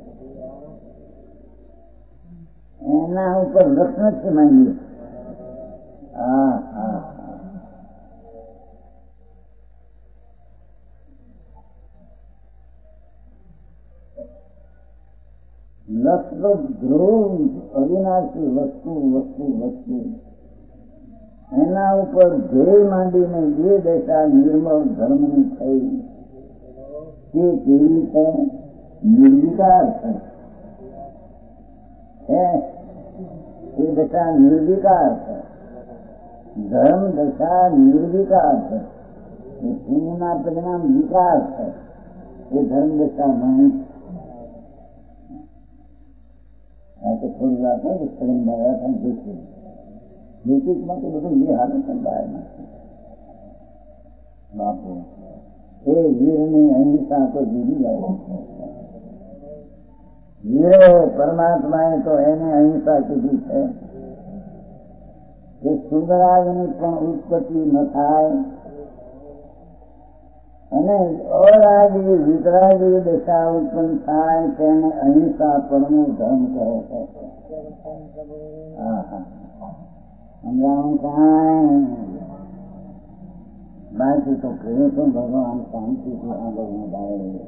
એના ઉપર લક્ષણ જ માંગીએ. લક્ષ ધ્રુવ અવિનાશી વસ્તુ વસ્તુ વસ્તુ એના ઉપર ધ્યેય માંડીને જે દશા નિર્મળ ધર્મની થઈ તે કેવી રીતે નિર્વિકાર છે. એ દશા નિર્વિકાર છે. ધર્મ દશા નિર્વિકાર છે. એ પુણ્યના પરિણામ વિકાર છે. એ ધર્મ દશા નહીં. આ તો થોડી વાત હોય સ્ત્રી બહાર જોઈશું બ્રિટિશમાં તો બધું જે હાલત બહાર નાખે બાપુ એ વીરની અહિંસા તો જુદી આવે વીરો પરમાત્માએ તો એને અહિંસા કીધી છે કે સુગરાગની પણ ઉત્પત્તિ ન થાય અને અરાગી વિતરાગી દશા ઉત્પન્ન થાય તેને અહિંસા પરનું ધર્મ કહે છે. સમજાવું કાંઈ બાકી તો કહ્યું છું ભગવાન શાંતિથી આગળ વધારે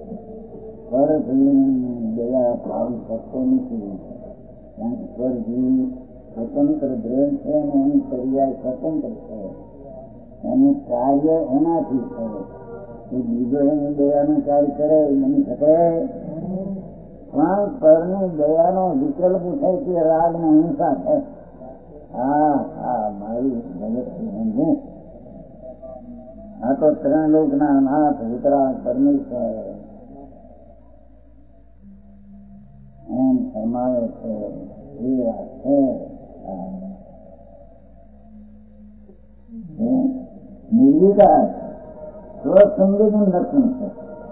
પરજીવની દયા પાવી શકતો નથી કારણ કે પરજીવ સ્વતંત્ર દ્રેન છે અને એની પર્યાય સ્વતંત્ર છે એનું કાર્ય એનાથી છે એ બીજો એની દયાનું કાર્ય કરે એ બની શકે પણ પરની દયાનો વિકલ્પ છે કે રાગ ને હિંસા છે. મારી જગત સમજું આ તો ત્રણ લોકના નાથ વિતરાગ પરમેશ્વર એમ ફરમાવે છે એ વાત છે. નિર્વિકાર સ્વસંવેદન લક્ષણ છે.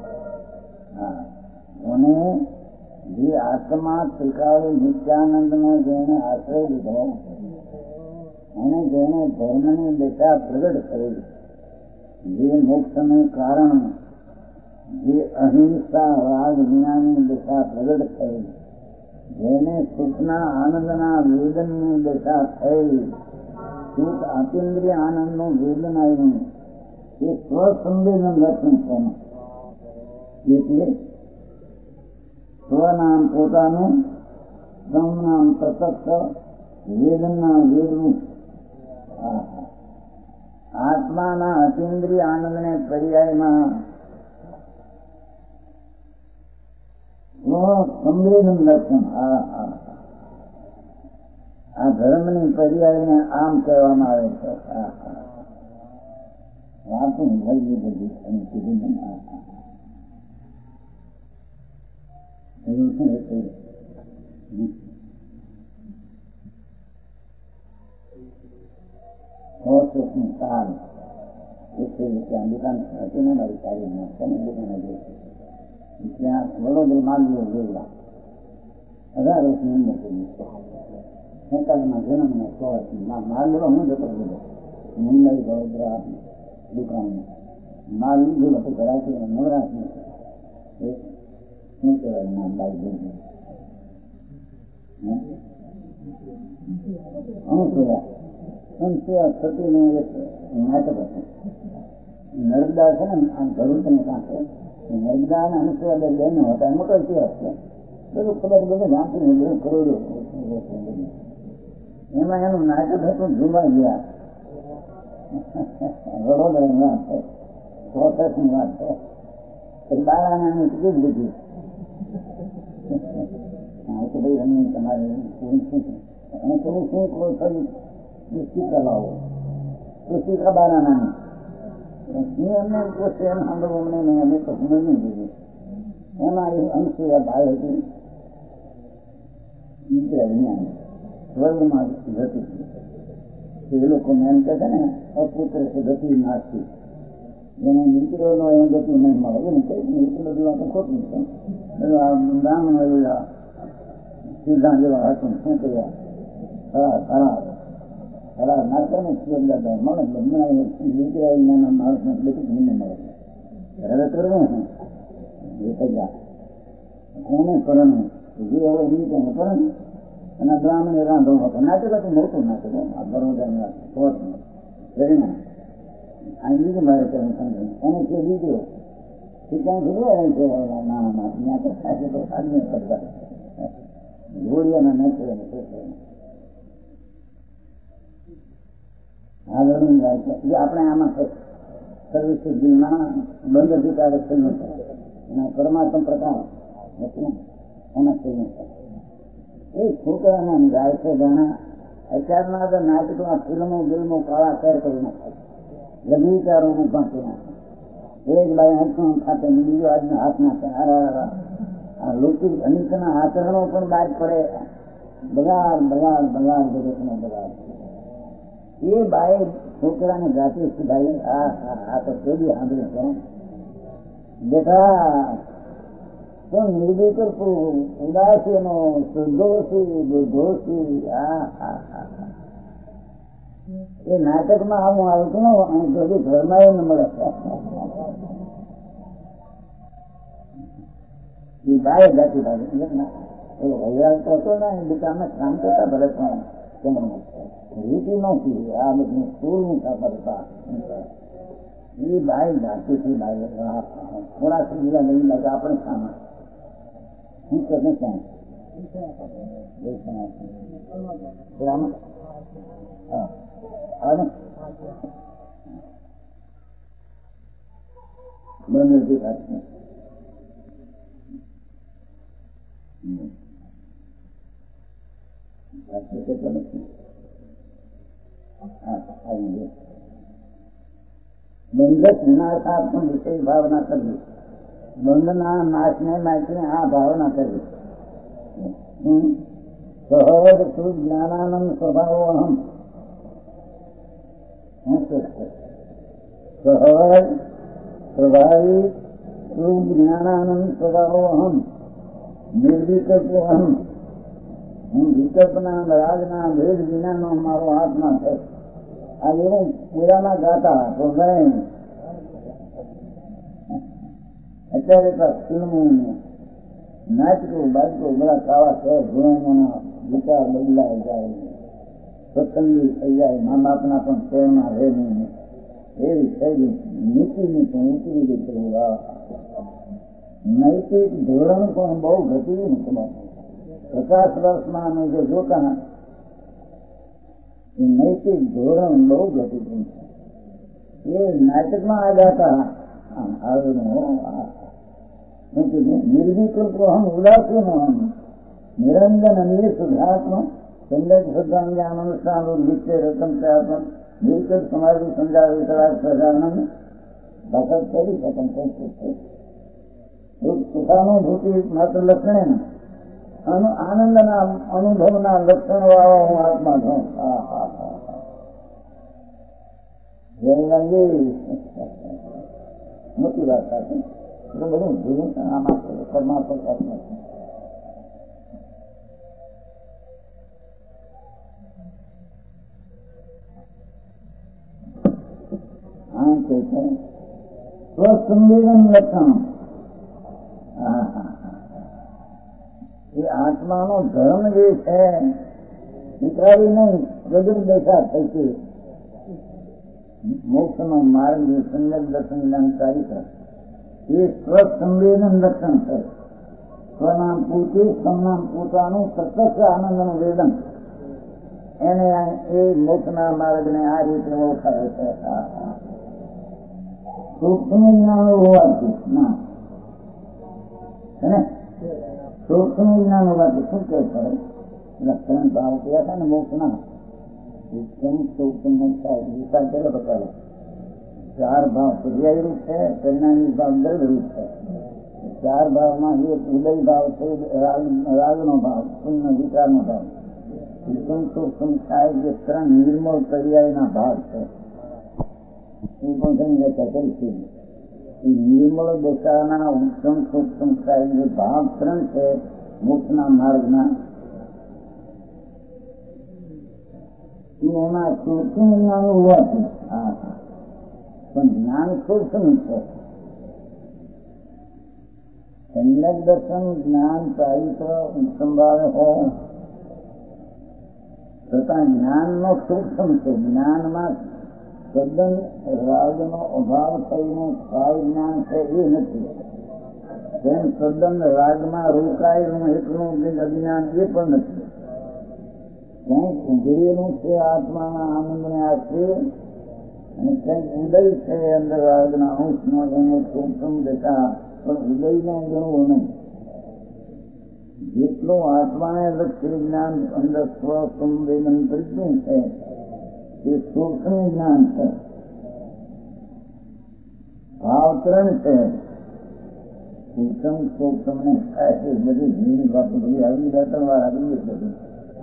અને જે આત્મા ત્રિકાળી નિત્યાનંદ નો જેને આશ્રય લીધો અને જેને ધર્મની દશા પ્રગટ કરી જે મોક્ષનું કારણ જે અહિંસા રાગ વિનાની દશા પ્રગટ થઈ જેને સુખના આનંદના વેદનની દશા થઈ સુખ આતિન્દ્રિય આનંદનું વેદન આવ્યું એ સ્વસંવેદન લક્ષણ છે. એટલે સ્વનામ પોતાનું સંનામ પ્રત્યક્ષ વેદનના વેદનું આત્માના અતિન્દ્રિય આનંદને પર્યાયમાં સંવેદન લક્ષણ આ ધર્મની પર્યાયને આમ કહેવામાં આવે છે. વાતું ભરી બધી અને કીધું સાલ ત્યાં દુકાન હતી ને મારી સારી દુકાન ત્યાં વડોદરા માલવીઓ જોયેલા 18 વર્ષની ઉંમર થઈ 47માં જન્મ 100 માલ લેવા હું જતો બધો મુંબઈ વડોદરા દુકાનમાં માલ લીધેલો તો કરાતી નવરાશ શું કહેવાય નામ બાઈ સતીનું એક નાટક હતું. નર્મદા છે ને આમ ભરૂચ ને કાંક નર્મદા અને અનુસૂયા બે બહેનો હતા મોટો ઇતિહાસ છે બધું ખબર બધું જાણતું બધું કરોડો એમાં એનું નાટક હતું ઝુંબા ગયા વડોદરાની વાત છે 64ની વાત છે બાળાને ટિકિટ લીધી તો ભાઈ અમે તમારે અને થોડું શું કહો થયું સ્પીકર લાવો તો સ્પીકર બારાનાની એમને પોતે એમ સાંભળવું અમને નહીં અમે તો સમજ નહીં દીધું એમાં એ અનુસૂયા ભાઈ હતી વિજ્ઞાન સ્વર્ગમાં જતી એ લોકોને એમ કહે છે ને અપુત્ર છે ગતિ નાસ્તી જેને નીકળેલો એ ગતિ નહીં મળે એને કઈ નીકળેલો જેવા તો ખોટું છે બ્રાહ્મણ એવું સીધા જેવા હતું શું કર્યા ખરા નાખે ને મળે નાના માણસને બધું મને મળે હવે કરવું એ કઈ કોને કરવાનું જે હવે રીતે પરમ અને બ્રાહ્મણ રાંધો હતો નાટક હતું મોટું નાટક આ બરોડા કોર્ટ પરિણામ અહીં લીધું મારે તેને સમજ એને જે લીધો એ ક્યાં જોયું છે નાના માણસ ત્યાં તો થાય તો આદમી કરતા ઘોડિયાના નાચે આપણે આમાં સર્વિસ બંધ અધિકાર થયું છે અને પરમાત્મા પ્રકાર એના થયું છે એ છોકરાને ગાય છે ઘણા અત્યારના તો નાટકમાં ફિલ્મો કાળા શેર કરી નાખાય ગભીચારો ઉભા કરી નાખે એક બાઈ હાથમાં ખાતે બીજો આજના હાથ નાખે આ લૌકિક અનિકના આચરણો પણ બહાર પડે બગાડ બગાડ બગાડ જગતનો બગાડ. એ બાએ છોકરાને જાતે સુધારી આ તો કેવી સાંભળે છે બેટા તો નિર્વિકલ્પ ઉદાસીનો શુદ્ધોષી દુર્દોષી એ નાટકમાં આવું આવતું ને બધું ઘરમાં એને મળે. એ બાએ જાતી ભાવી હૈયા તો હતો ને એ દુકાનમાં કામ કરતા ભલે પણ રીતિ નહોતી આ બધી સ્કૂલ કરતા એ બાઈ જાતીથી બાઈ થોડા બીજા નહીં લાગે આપણે સામા હું કરીને ક્યાં બંને દેખાતી કેટલા નથી બંધ વિનાશાત્મક વિષય ભાવના કરવી, બંધના નાશને માટે આ ભાવના કરવી. સહજ શુદ્ધ જ્ઞાનાનંદ સ્વભાવો અહમ. સહજ સ્વાભાવિક શુદ્ધ જ્ઞાનાનંદ સ્વભાવો અહમ. નિર્વિકલ્પો અહમ. હું વિકલ્પના રાગના ભેદ વિનાનો મારો આત્મા છે. આ એવું પુરાના ગાતા તો અત્યારે તો ફિલ્મો નાટકો બાટકો બધા ખાવા છે. ગુણોના વિચાર બદલાઈ જાય, સ્વતંત્રી થઈ જાય, મા બાપના પણ પ્રેરણા રહે નહીં. એવી થઈ નીતિની પણ ઉતરી ગઈ છે. નૈતિક ધોરણ પણ બહુ ઘટી ગયું ને. 50 વર્ષમાં અમે જે જોતા એ નૈતિક ધોરણ બહુ ઘટી ગયું છે. એ નાટકમાં આ ગાતા નિર્વિકલ્પ હમ ઉદાસીન હમ નિરંજન નિઃશુદ્ધાત્મ સંલગ્ન શુદ્ધાંગાનુષ્ઠાન નિત્ય રતન ત્યાત્મ નિર્કટ સમાધિ સંજા વિતરાગ સજાનંદ ભગત કરી શકમ. સુખાનુભૂતિ માત્ર લક્ષણે આનંદના અનુભવના લક્ષણ વાળો હું આત્મા છું. મોટી વાત સાથે બધું જીવન આમાં પરમાત્મા આત્મા છે. આમ કે છે સ્વસંવેદન લક્ષણ. એ આત્માનો ધર્મ જે છે વિચારી નહીં પ્રગટ દેખા થઈ છે. મોક્ષનો માર્ગ જે સંયમ દર્શન જ્ઞાન ચારિત્ર એ સ્વસંવેદન લક્ષણ છે. સ્વનામ પૂછે સ્વનામ પોતાનું પ્રત્યક્ષ આનંદનું વેદન એને એ મોક્ષના માર્ગને આ રીતે ઓળખાવે છે. સૂક્ષ્મ જ્ઞાન હોવાથી ના સૂક્ષ્મ જ્ઞાન હોવાથી શું કે છે લક્ષણ ભાવ કયા હતા ને મોક્ષના સૂક્ષ્મ વિચાર કેવો બતાવે. 4 ભાવ પર્યાય રૂપ છે, પરિણામી ભાવ દ્રવ્ય રૂપ છે. 4 ભાવમાં એક ઉદય ભાવ છે, રાગનો ભાવ, પુણ્ય વિચારનો ભાવ. સૂક્ષ્મ થાય જે 3 નિર્મળ પર્યાયના ભાવ છે. એ પણ ઘણી વ્યાખ્યા કરી છે. નિર્મળ દશાના ઉત્તમ સૂક્ષ્મ થાય જે ભાવ 3 છે મોક્ષના માર્ગના. એમાં સૂક્ષ્મ જ્ઞાન હોવાથી પણ જ્ઞાન સૂક્ષ્મ છે. સમ્યક દર્શન જ્ઞાન ચારિત્ર ઉત્તમ ભાવે હોય છતાં જ્ઞાનનો સૂક્ષ્મ છે. જ્ઞાનમાં તદ્દન રાગનો અભાવ થઈને કાય જ્ઞાન છે એ નથી. તેમ તદ્દન રાગમાં રોકાયેલું એટલું અજ્ઞાન એ પણ નથી. કંઈક ઉઘરેલું છે આત્માના આનંદને આશરે અને કંઈક ઉદય છે અંદર રાગના અંશનો એને સૂક્ષ્મ દેખા પણ ઉદયને ગણવું નહીં. જેટલું આત્માને લક્ષ્ય જ્ઞાન અંદર સ્વસંવેદન પ્રજ્ઞું છે એ સૂક્ષ્મ જ્ઞાન છે. ભાવ 3 છે. સૂક્ષ્મ ને બધી ભીડ વાતો બધી આવી રહેતા આવી બધી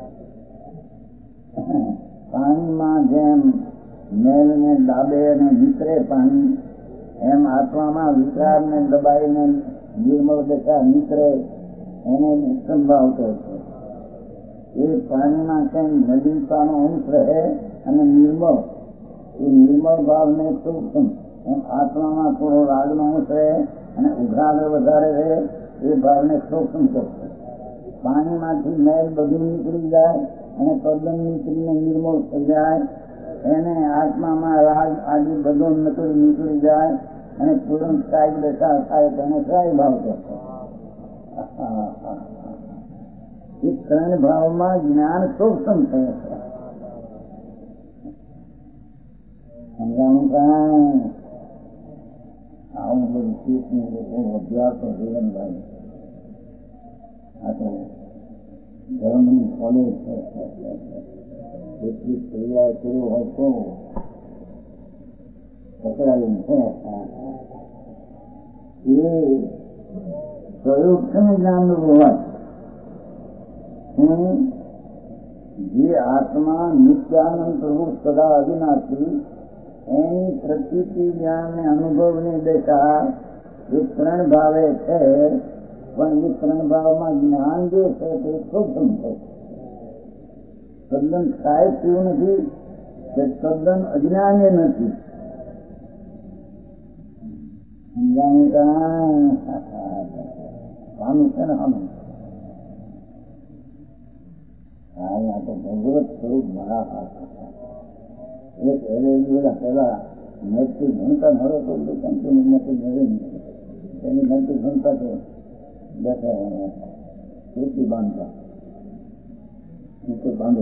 પાણીમાં જેમ મેલને દાબે અને નીકળે પાણી, એમ આત્મામાં વિચારને દબાઈને નિર્મળ દશા નીકળે એને સંભાવતો છે. એ પાણીમાં કઈ નદીતાનો અંશ રહે અને નિર્મળ, એ નિર્મળ ભાવને સૂક્ષ્મ, એમ આત્મામાં થોડો રાગનો અંશ રહે અને ઉઘાડ વધારે રહે, એ ભાવને સૂક્ષ્મ કરશે. પાણીમાંથી મેલ બધું નીકળી જાય અને તદ્દન નીકળીને નિર્મળ થઈ જાય, એને આત્મામાં રાગ આદિ બધો નીકળી જાય અને તુરંત કાય દશા થાય તેને શ્રાય ભાવ કરશે. એ ત્રણ ભાવમાં જ્ઞાન સૂક્ષ્મ થયે છે. સમજાણું કાંઈ આવું બધું શીખનું લોકો અભ્યાસ તો જીવનભાઈ આ તો ધર્મની કોલેજ છે. એટલી ક્રિયા કર્યું હોય તો પકડાયું છે. એ પ્રયોગક્ષમ જ્ઞાનનું હોવાય જે આત્મા નિત્યાનંદ પ્રભુ સદા અવિનાશી, એની પ્રતીતિ જ્ઞાન અનુભવની દશા એ ત્રણ ભાવે છે. પણ એ ત્રણ ભાવમાં જ્ઞાન જે છે તે સૂક્ષ્મ છે. તદ્દન સાહેબ થયું નથી કે તદ્દન અજ્ઞાન્ય નથી. પાનું છે ને આનું અહીંયા તો ભગવત સ્વરૂપ મારા હાથ એક પેલા મેથી ભણતા નરો તો એની મેથી ભણતા તો બેઠા ખેતી બાંધતા બાંધે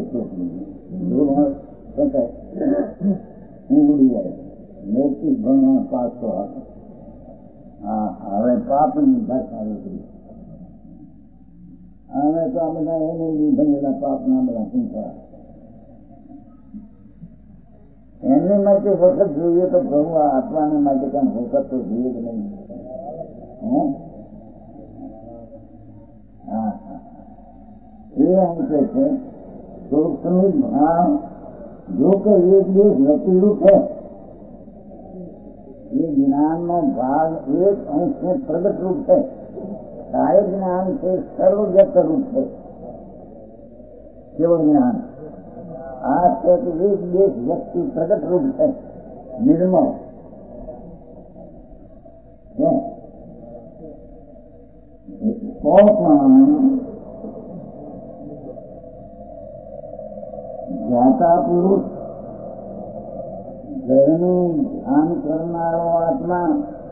ચોકડી મેથી ભણવા 500 હાથ. હા, હવે પાપની ભાષા નીકળી. હવે તો આ બધા એને ભણેલા પાપના બધા પૂછા. એમની માટે વખત જોઈએ તો પ્રભુ આપવાને માટે કઈ વખત તો જોઈએ જ નહીં. એ એમ કે છે સૂક્ષ્મ ભાવ જો કે એક દિવસ લખેલું છે, એ જ્ઞાનનો ભાગ એક અંશને પ્રગટ રૂપ છે. સાહેબ જ્ઞાન છે સર્વગત રૂપ છે. કેવું જ્ઞાન? આ છે કે એક દેશ વ્યક્તિ પ્રગટ રૂપ છે, નિર્મળ. જાતા પુરુષ ઘરનું ધ્યાન કરનારો આત્મા,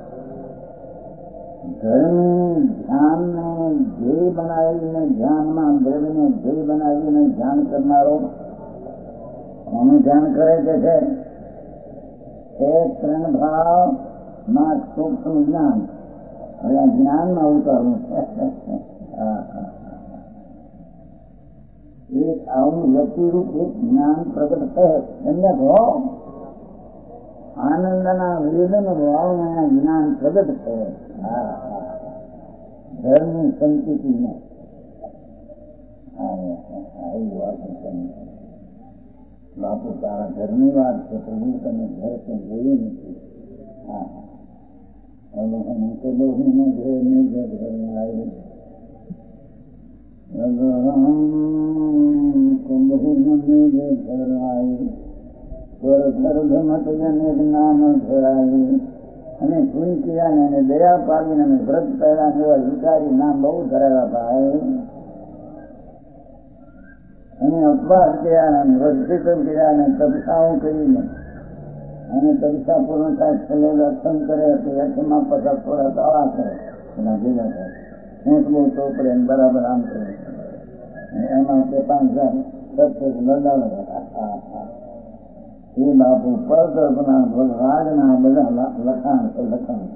ઘરનું ધ્યાનને ધ્યેય બનાવીને ધ્યાનમાં દેવને ધ્યેય બનાવીને ધ્યાન કરનારો કોનું ધ્યાન કરે છે? એ ત્રણ ભાવમાં સૂક્ષ્મ જ્ઞાન. હવે આ જ્ઞાનમાં ઉતારવું છે. એક આવું વ્યક્તિરૂપ એક જ્ઞાન પ્રગટ થયે એમને ભાવ આનંદના વેદન ભાવના જ્ઞાન પ્રગટ થયે. ધર્મની સંકિતિને આવી વાત બાપુ તારા ઘરની વાત છે, પ્રભુ તમે ઘર તો જોયું નથી. અને કુંતિયાને અને દયા પાડીને અમે વ્રત પહેલા એવા વિચારી નામ બહુ ધરાવ્યા ભાઈ. અને અપવાસ કર્યા અને વર્ષિતમ કર્યા અને તપસાઓ કરીને અને તપસા પૂર્ણ થાય છેલ્લે દર્શન કરે તો યથમાં પચાસ થોડા દાવા કરે એના ભેગા થાય ઊંટ બહુ ચોપડે બરાબર આમ કરે એમાં તે 5,000 લગાવે. એ બાપુ પરકલ્પના રાજના બધા લખાણ છે.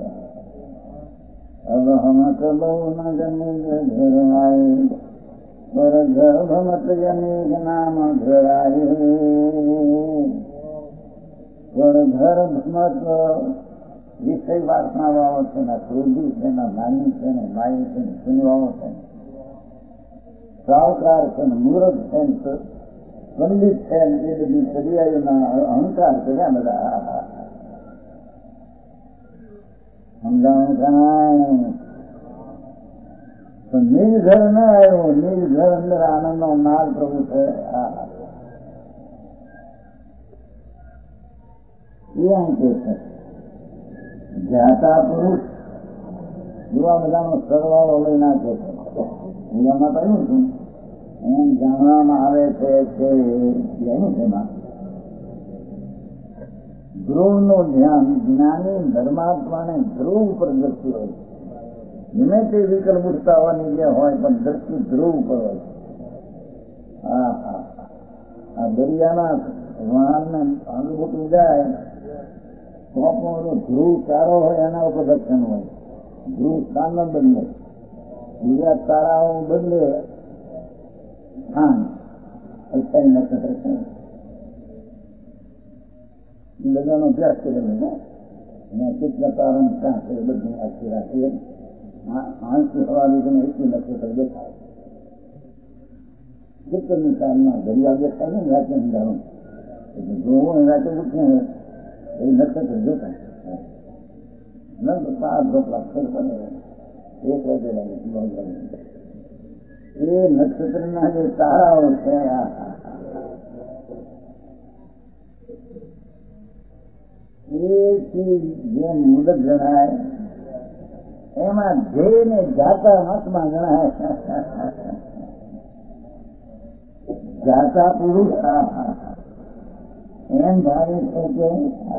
હવે હમત બહુ ના જન્મી પર ગર્ભમત જનિક નામ ધરાય. પર ગર્ભમત વિષય વાસના વાળો છે ને, ક્રોધી છે ને, નાની છે ને, માઈ છે ને, સુનવાળો છે ને, સાવકાર છે ને, મૂર્ખ છે ને, પંડિત છે ને એ બધી પર્યાયોના અહંકાર કર્યા બધા. સમજાણું કાંઈ પણ નિર્ઘર ન આવ્યો. નિર્ઘર અંદર આનંદ નો નાદ પ્રભુ છે. એમ કે છે જાતા પુરુષ એવા બધાનો સરવાળો લઈ નાખે છે. એવામાં કહ્યું છું એમ જાણવામાં આવે છે કે એનું તેમાં ધ્રુવ નું ધ્યાન જ્ઞાની ધર્માત્માને ધ્રુવ ઉપર દ્રષ્ટિ હોય. ગમે તે વિકલ્પ ઉઠતાવાની જે હોય પણ દ્રષ્ટિ ધ્રુવ ઉપર હોય. આ દરિયાના વાહનને અંગૂઠું જાય તો પણ ધ્રુવ સારો હોય એના ઉપર રક્ષણ હોય. ધ્રુવ સ્થાન ન બદલે, બીજા તારાઓ બદલે સ્થાન અસ્થાયી નક્ષત્ર છે. બધાનો અભ્યાસ કરેલો ને એના કેટલા કારણ ક્યાં છે બધું આખી રાખીએ. આંખથી હવાથી તમે એટલું નક્ષત્ર દેખાય. કેટલી કાળમાં દરિયા દેખાય ને રાતે અંધારું એટલે જોવું રાતે ઉઠે એ નક્ષત્ર જોતા નંદ 5 રોટલા ફેર પડે 1 વાગે લાગે. એ નક્ષત્રના જે તારાઓ છે એથી જે મુદત ગણાય એમાં ધ્યેયને જાતા મતમાં ગણાય. જાતા પુરુષ એમ ભાવે છે કે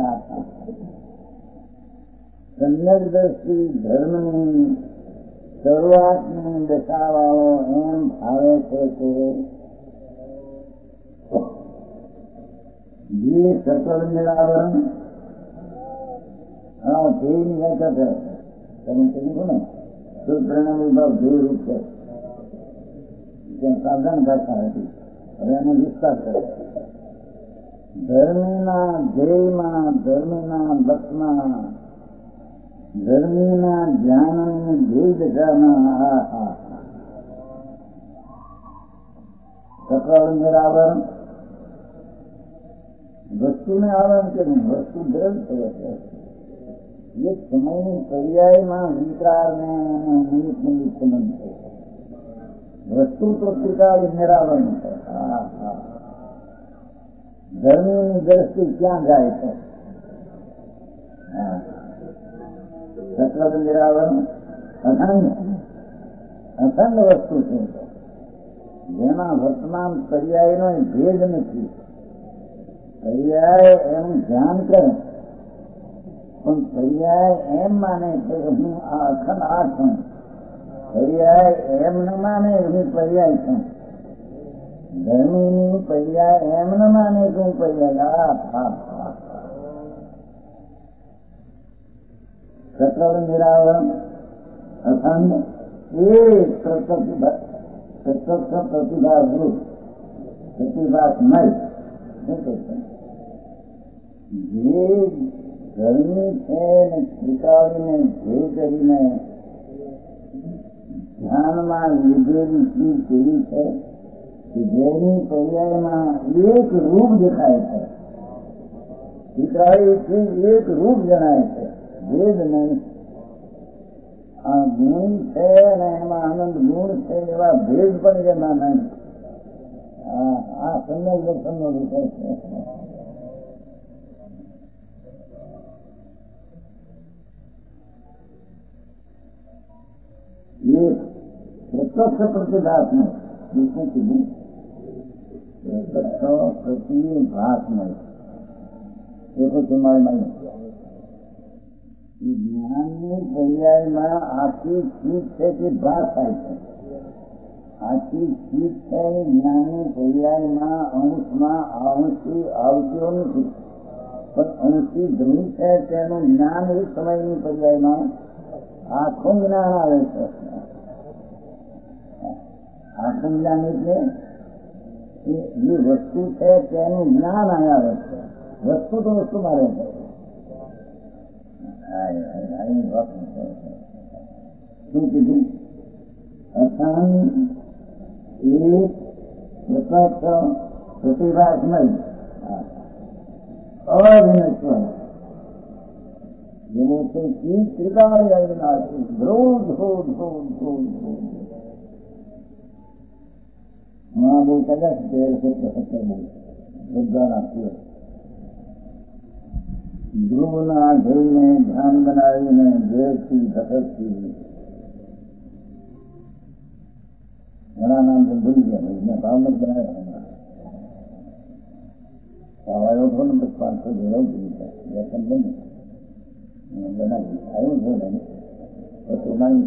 સમ્યક દ્રષ્ટિ ધર્મની શરૂઆતની દશાવાળો એમ ભાવે છે કે જે સકળ નિરાવરણ ધ્યેયની વ્યાખ્યા કરે. તમે કહ્યું ને સૂત્રના વિભાગ ધ્યેય રૂપ છે ત્યાં સાધન ભાષા હતી. હવે એનો વિસ્તાર કરે. ધર્મીના ધ્યેયમાં ધર્મીના લક્ષમાં ધર્મીના જ્ઞાનની ધ્યેય દશામાં સકળ નિરાવરણ વસ્તુને આવરણ કે નહીં, વસ્તુ દ્રવ છે. એક સમયની પર્યાયમાં વિકારને નિમિત્ત સંબંધ છે. વસ્તુ તો ત્રિકાળ નિરાવરણ છે. ધર્મની દ્રષ્ટિ ક્યાં જાય છે? સકળ નિરાવરણ અખંડ વસ્તુ છે જેમાં વર્તમાન પર્યાયનો ભેદ નથી. પર્યાય એનું ધ્યાન કરે પણ પર્યાય એમ માને છે કે હું આ અખંડ આ છું. પર્યાય એમ ન માને કે હું પર્યાય છું. ધર્મીની પર્યાય એમ ન માને કે હું પર્યાય. સકળ નિરાવરણ અખંડ એ પ્રત્યક્ષ પ્રતિભાસ પ્રતિભાસમય જે ધર્મી છે ને સ્વીકારીને જે કરીને ધ્યાનમાં લીધેલી ચીજ કેવી છે કે જેની પર્યાયમાં એક રૂપ દેખાય છે. સ્વીકારી ચીજ એક રૂપ જણાય છે, ભેદ નહીં. આ ગુણ છે અને એમાં આનંદ ગુણ છે એવા ભેદ પણ જેમાં નહીં. આ સમ્યક દર્શનનો વિષય છે. એક પ્રત્યક્ષ પ્રતિભાસમય બીજું કીધું પ્રત્યક્ષ પ્રતિભાસમય એ પછી મારે જ્ઞાનની પર્યાયમાં આખી ચીજ છે તે ભાસ થાય છે. આખી ચીજ છે જ્ઞાનની પર્યાયમાં અંશમાં અંશથી આવતીઓ નથી પણ અંશથી ધ્રુવ છે તેનું જ્ઞાન એક સમયની પર્યાયમાં આખું જ્ઞાન આવે છે. આખું જ્ઞાન એટલે જે વસ્તુ છે તેનું જ્ઞાન આવે છે. વસ્તુ તો વસ્તુમાં રહે છે. શું કીધું? અસાન એક પ્રકાશ प्रतिभात्मक अविनश्वर की त्रिकाल अविनाशी ध्रुव ध्रुव ध्रुव ध्रुव ध्रुव महाबोल कदा तेर से सत्तर बोल श्रद्धा ध्रुवना ध्रुव ने ध्यान बनाई ने देव की भगत की मेरा नाम तो भूल गया भाई मैं भाव मत बनाया हमारा सवायों नंबर 500 भेड़ा यह संबंध बना आयो नहीं तो नहीं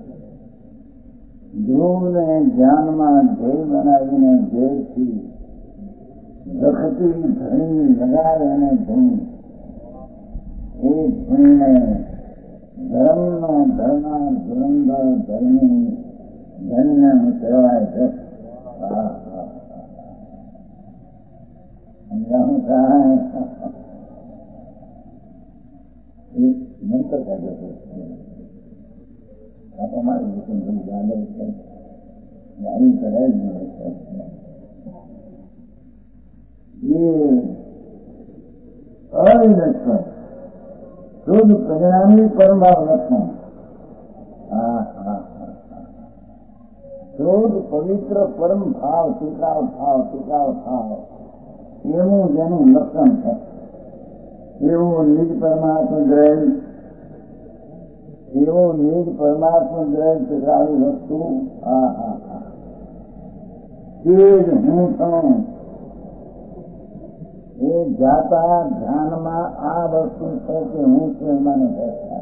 ध्रुव ने ध्यान में ध्येय बनाई ने देव की भक्ति धनी लगाए ने धनी एक धनी ने धर्म में धर्मा धुरंधर धर्मी धन्य कहेवाय है हम कहा है एक मंत्र का जैसे आप हमारे जिसमें भूल जाने यानी करें ये अविनश्वर शुद्ध परिणामी परम भाव लक्षण शुद्ध पवित्र परम भाव टिकाव भाव एवं જેનું લક્ષણ છે એવો નિજ પરમાત્મા ગ્રહ ટીકાવી વસ્તુ તે જ હું છું એ જાતા ધ્યાનમાં આ વસ્તુ છે કે હું છું એમાંને બેસતા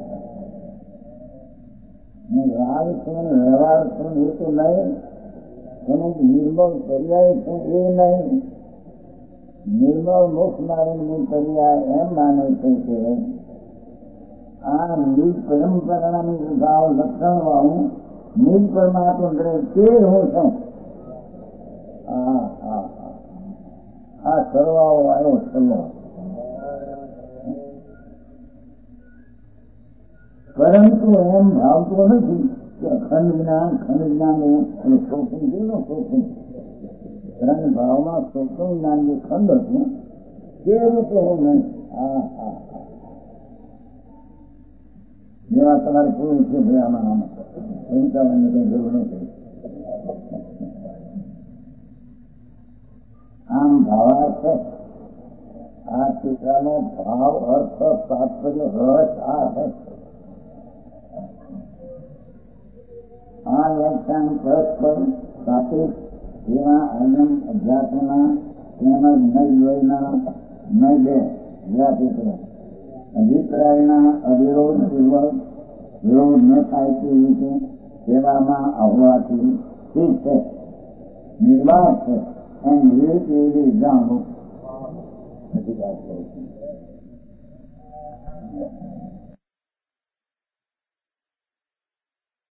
રાગ છું વ્યવહાર છું એ તો નહીં એનું નિર્મળ પર્યાય છું એ નહીં निर्मल मोक्ष मार्ग पर्याय एम माने थे आ निज परंपरा भाव लक्षण वाळू निज परमात्मा ग्रह ते हूँ छू आ सरवाओ आयो छलो परंतु एम भावतो नहीं कि अखंड ज्ञान शोषण केनो शोषण रंग भावना शोषण ज्ञान जो खंड हूँ ते रूपे हूँ नहीं जेवा तुम्हारे पूर्व से भया नाम उनका मैंने कहीं जरूर नहीं आम भावार्थ आ टीका में भाव अर्थ तात्पर्य रस आ है आ व्याख्यान परस्पर सापेक्ष એવા અયમ અધ્યાત્મના તેમજ નૈવયના નૈવે વ્યાપિત અભિપ્રાયના અવિરોધ પૂર્વક વિરોધ ન થાય તે રીતે સેવામાં આવવાથી ઠીક છે નિર્વાહ છે એમ વિવેક એવી જાણવું અધિકાર છે